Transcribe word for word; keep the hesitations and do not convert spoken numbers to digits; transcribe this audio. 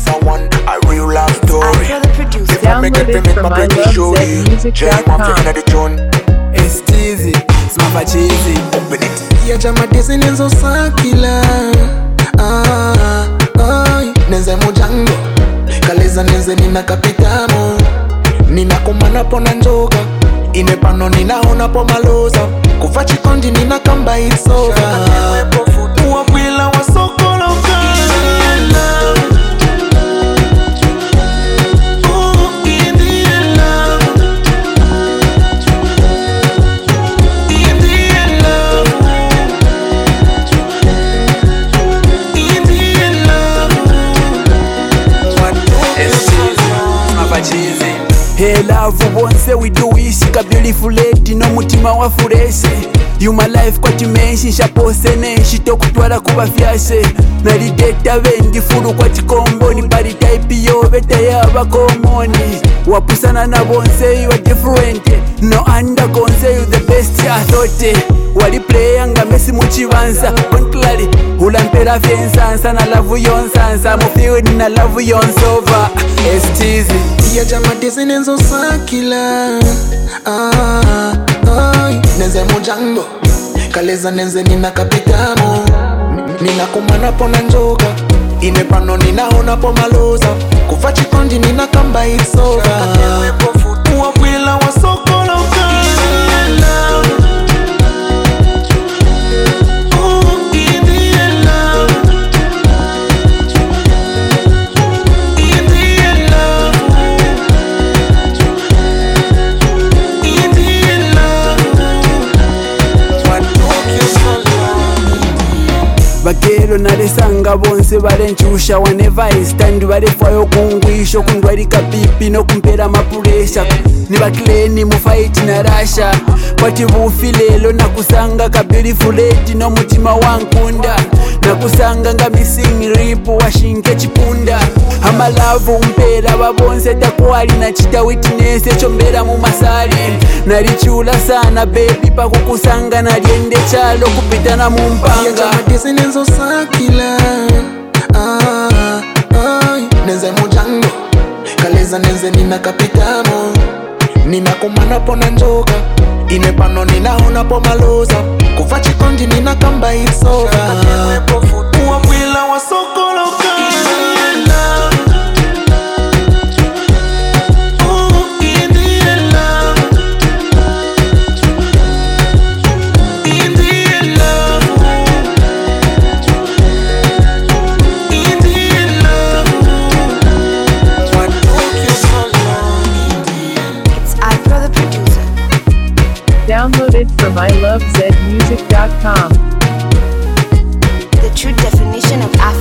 a one, a real love story. If I make it Download to it make from my I pretty love shorty, zed music Jay dot want com. to the tune. It's cheesy, smava cheesy. Open it. Ya jama desi nenzo sakila. Ah, ay, nenze mujango. Kaleza nenze nina kapitamo. Nina kumana pona njoka. Inepano nina hona po maloza. Kufa chikondi nina kamba it's over. Uwapwila wa soko loka. Hey love, wonse we do wish ka beautiful lady no mutima wa furese. You my life kwa timenshi shapose nenshi tokutwala kuba fyase. Nali data bengi furu kwa chikombo ni body type yo beta ya bakomoni. Wapusana na bonse you are different. No under konse you the best ya thote. Wali play nga mesi muchibanza contrary ulampera fensansa na love yonsansa mo feel ni na love yonsova. It's cheesy. Ya jama desi nenzo sakila. Ah, ay, nenze mujango. Kaleza nenze nina kapitamo. Nina kumana pona njoka. Inepano nina hona po maloza. Kufa chikondi nina kamba it's over. Uwapwila wa soko loka. Bakero nalesanga bonse balenchusha whenever I stand balefwayo kungwisho kundwalika pipi no kumpera mapuresha ni bakileni mu fight na rasha kwati bufi lelo nakusanga ka beautiful lady no mutima wankunda nakusanga nga missing rip washinke chipunda amalavu umpera babonse takwali na chita witness echombera mu masali nalichula sana baby pakukusanga naliende chalo kupitana mu mpanga desi nenzo sakila. Ah, ay, nenze mujango. Kaleza nenze nina kapitamo. Nina kumana pona njoka. Inepano nina hona po maloza. Kufa chikondi nina kamba it's over. Uwapwila wa soko loka. Download it from I love zed music dot com. The true definition of Africa.